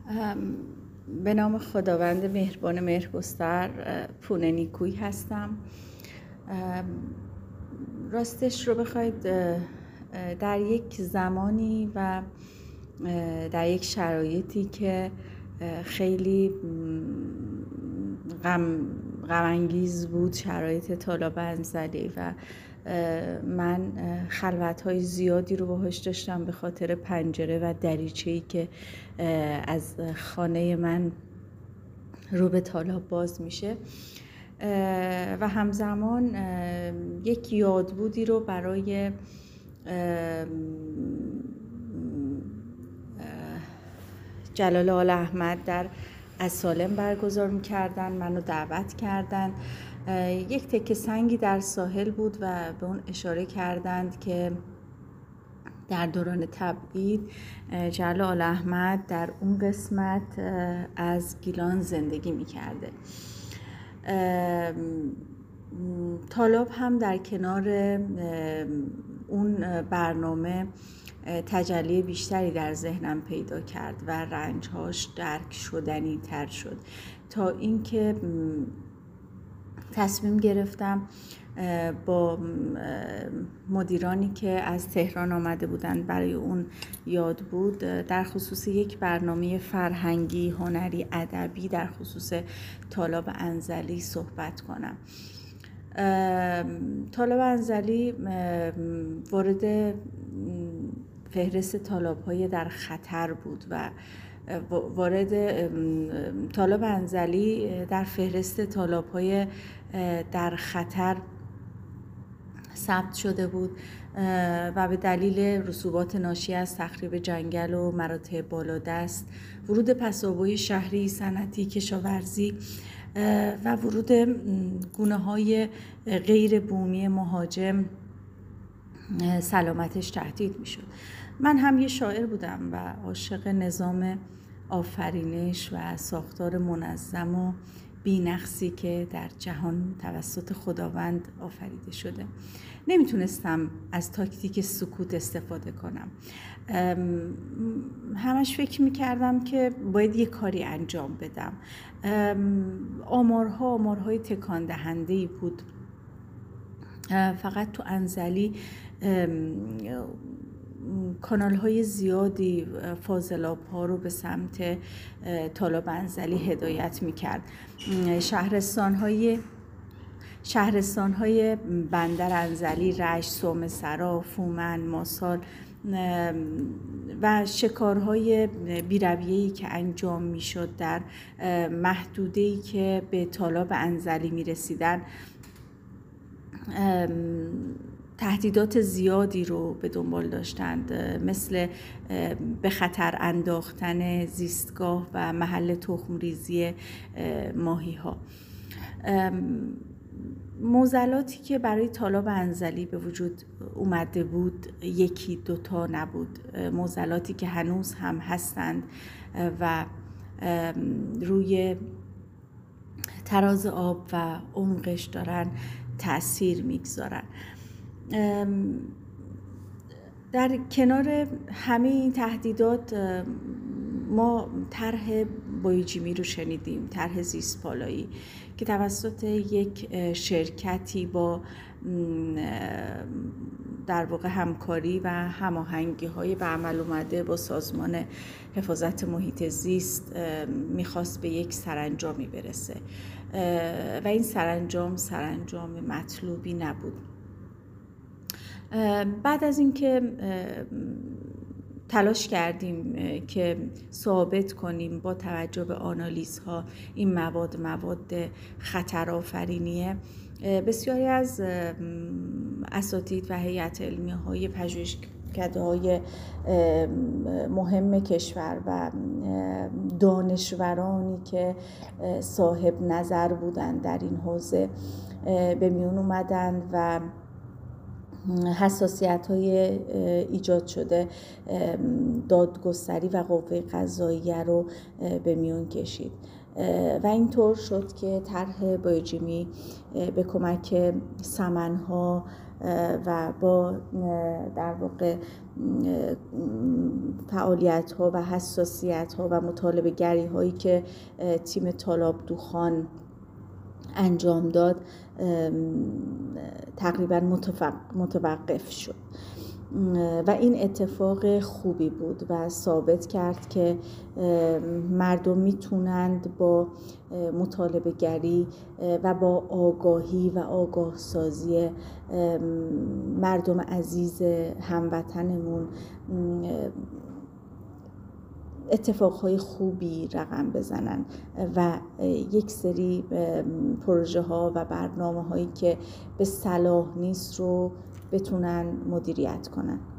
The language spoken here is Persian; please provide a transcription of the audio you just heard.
به نام خداوند مهربان مهرگستر، پونه نیکویی هستم. راستش رو بخواید در یک زمانی و در یک شرایطی که خیلی غم انگیز بود، شرایط طالاب انزلی، و من خلوت‌های زیادی رو باهاش داشتم به خاطر پنجره و دریچه‌ای که از خانه من رو به طالاب باز میشه، و همزمان یک یادبودی رو برای جلال آل احمد در اسالم برگزار می‌کردن. منو دعوت کردن. یک تکه سنگی در ساحل بود و به اون اشاره کردند که در دوران تبعید جلال آل احمد در اون قسمت از گیلان زندگی می‌کرده. طالاب هم در کنار اون برنامه تجلی بیشتری در ذهنم پیدا کرد و رنجهاش درک شدنی تر شد، تا اینکه تصمیم گرفتم با مدیرانی که از تهران آمده بودند برای اون یاد بود در خصوص یک برنامه فرهنگی، هنری، ادبی در خصوص طالاب انزلی صحبت کنم. طالاب انزلی وارد فهرست طالاب‌های در خطر بود و طالاب انزلی در فهرست طالاب‌های در خطر ثبت شده بود و به دلیل رسوبات ناشی از تخریب جنگل و مراتع بالادست، ورود پسابوی شهری، صنعتی، کشاورزی و ورود گونه‌های غیر بومی مهاجم سلامتش تهدید می‌شد. من هم یه شاعر بودم و عاشق نظام آفرینش و ساختار منظم و بی‌نقصی که در جهان توسط خداوند آفریده شده. نمیتونستم از تاکتیک سکوت استفاده کنم. همش فکر میکردم که باید یه کاری انجام بدم. آمارهای تکان دهنده‌ای بود. فقط تو انزلی کانال‌های زیادی فاضلاب‌ها رو به سمت طالاب انزلی هدایت می‌کرد. شهرستان‌های بندر انزلی، رشت، سومسرا، فومن، ماسال و شکارهای بی‌رویه‌ای که انجام می‌شد در محدوده‌ای که به طالاب انزلی می‌رسیدن تهدیدات زیادی رو به دنبال داشتند، مثل به خطر انداختن زیستگاه و محل تخم‌ریزی ماهی‌ها. معضلاتی که برای طالاب انزلی به وجود اومده بود یکی دوتا نبود، معضلاتی که هنوز هم هستند و روی تراز آب و عمقش دارن تأثیر میگذارن. در کنار همه این تهدیدات ما طرح بایوجیمی رو شنیدیم، طرح زیست پالایی که توسط یک شرکتی با در واقع همکاری و هماهنگی‌های به عمل اومده با سازمان حفاظت محیط زیست میخواست به یک سرانجامی برسه و این سرانجام مطلوبی نبود. بعد از اینکه تلاش کردیم که ثابت کنیم با توجه به آنالیزها این مواد خطرآفرینیه، بسیاری از اساتید و هیئت علمیه‌های پژوهشکده‌های مهم کشور و دانشورانی که صاحب نظر بودند در این حوزه به میون اومدند و حساسیت‌های ایجاد شده دادگستری و قوه قضاییه رو به میون کشید و اینطور شد که طرح بایوجیمی به کمک سمن‌ها و با در واقع فعالیت‌ها و حساسیت‌ها و مطالبه گری‌هایی که تیم طالابدوخان انجام داد تقریبا متوقف شد و این اتفاق خوبی بود و ثابت کرد که مردم میتونند با مطالبه گری و با آگاهی و آگاه سازی مردم عزیز هموطنمون اتفاقهای خوبی رقم بزنن و یک سری پروژه ها و برنامه هایی که به صلاح نیست رو بتونن مدیریت کنن.